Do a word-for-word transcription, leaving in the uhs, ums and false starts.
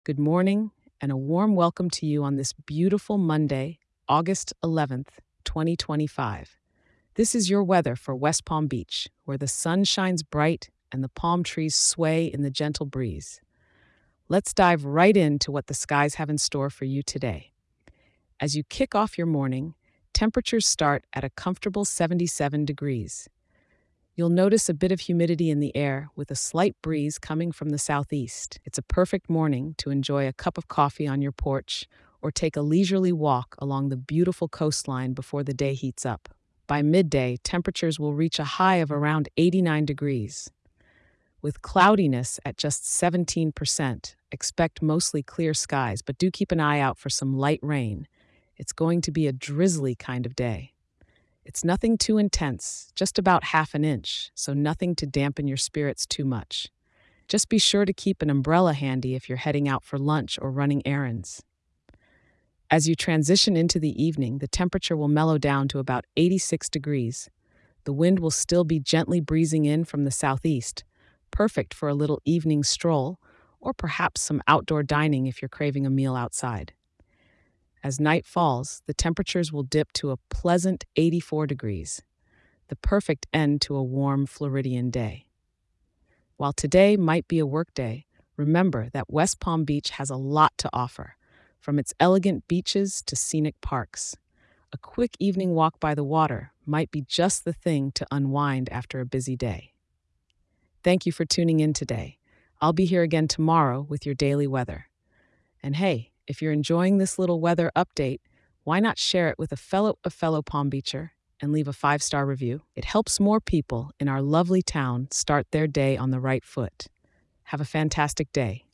Good morning, and a warm welcome to you on this beautiful Monday, August eleventh, twenty twenty-five. This is your weather for West Palm Beach, where the sun shines bright and the palm trees sway in the gentle breeze. Let's dive right into what the skies have in store for you today. As you kick off your morning, temperatures start at a comfortable seventy-seven degrees. You'll notice a bit of humidity in the air with a slight breeze coming from the southeast. It's a perfect morning to enjoy a cup of coffee on your porch or take a leisurely walk along the beautiful coastline before the day heats up. By midday, temperatures will reach a high of around eighty-nine degrees. With cloudiness at just seventeen percent, expect mostly clear skies, but do keep an eye out for some light rain. It's going to be a drizzly kind of day. It's nothing too intense, just about half an inch, so nothing to dampen your spirits too much. Just be sure to keep an umbrella handy if you're heading out for lunch or running errands. As you transition into the evening, the temperature will mellow down to about eighty-six degrees. The wind will still be gently breezing in from the southeast, perfect for a little evening stroll or perhaps some outdoor dining if you're craving a meal outside. As night falls, the temperatures will dip to a pleasant eighty-four degrees, the perfect end to a warm Floridian day. While today might be a work day, remember that West Palm Beach has a lot to offer, from its elegant beaches to scenic parks. A quick evening walk by the water might be just the thing to unwind after a busy day. Thank you for tuning in today. I'll be here again tomorrow with your daily weather. And hey, if you're enjoying this little weather update, why not share it with a fellow a fellow Palm Beacher and leave a five-star review? It helps more people in our lovely town start their day on the right foot. Have a fantastic day.